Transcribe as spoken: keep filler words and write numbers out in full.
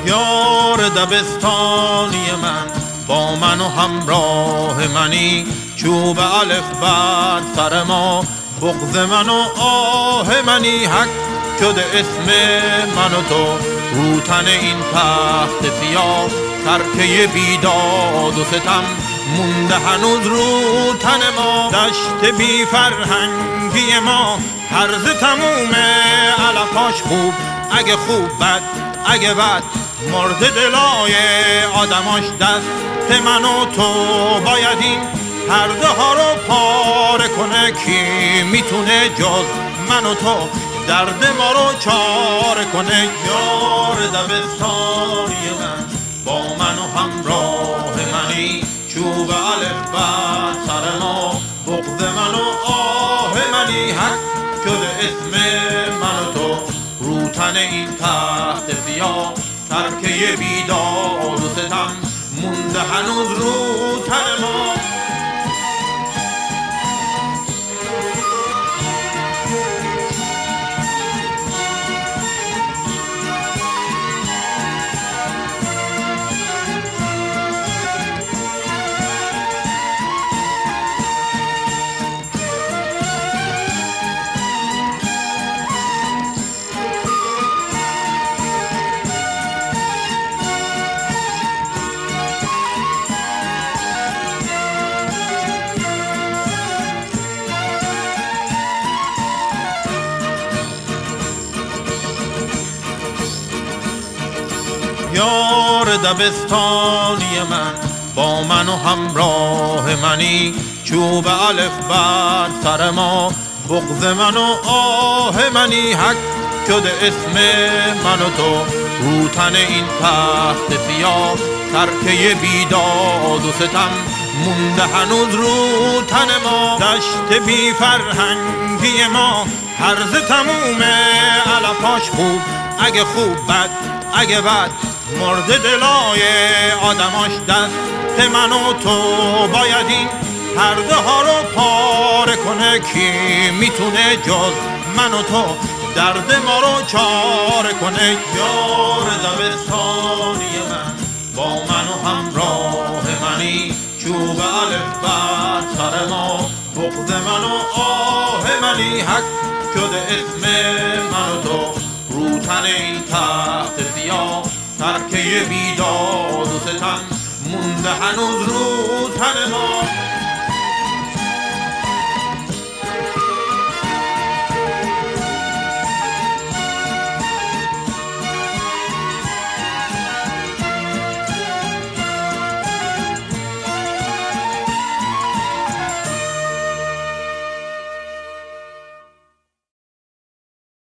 یار دبستانی من با من و همراه منی، چوب الف بر سر ما، بغض من و آه منی. حق شده اسم من و تو رو تن این تخت سیاه، ترکه بیداد و ستم مونده هنوز رو تن ما. دشت بی فرهنگی ما هرز تمومه، علفاش خوب اگه خوب بد اگه بد، مرد دلای آدماش. دست من و تو باید این پرده ها رو پاره کنه، کی میتونه جز من و تو درد ما رو چاره کنه. یار دبستانی من با من و همراه منی، چوب الف بر سر ما، بغض من و آه منی. حق شده اسم من و تو رو تن این تخت سیاه، ترکه بیداد و ستم مونده هنوز رو تن ما. یار دبستانی من با من و همراه منی، چوب الف بر سر ما، بغض من و آه منی. حق شده اسم من و تو رو تن این تخت سیاه، ترکه بیداد و ستم مونده هنوز رو تن ما. دشت بی فرهنگی ما هرز تمومه، علفاش خوب اگه خوب بد اگه بد، مرد دلای آدماش. دست من و تو باید این پرده ها رو پاره کنه، کی میتونه جز من و تو درد ما رو چاره کنه. یار دبستانی من با من و همراه منی، چوب الف بر سر ما، بغض من و آه منی. حق شده اسم من و تو رو تن این تخت سیاه، ترکه بیداد و ستم مونده هنوز رو تن ما.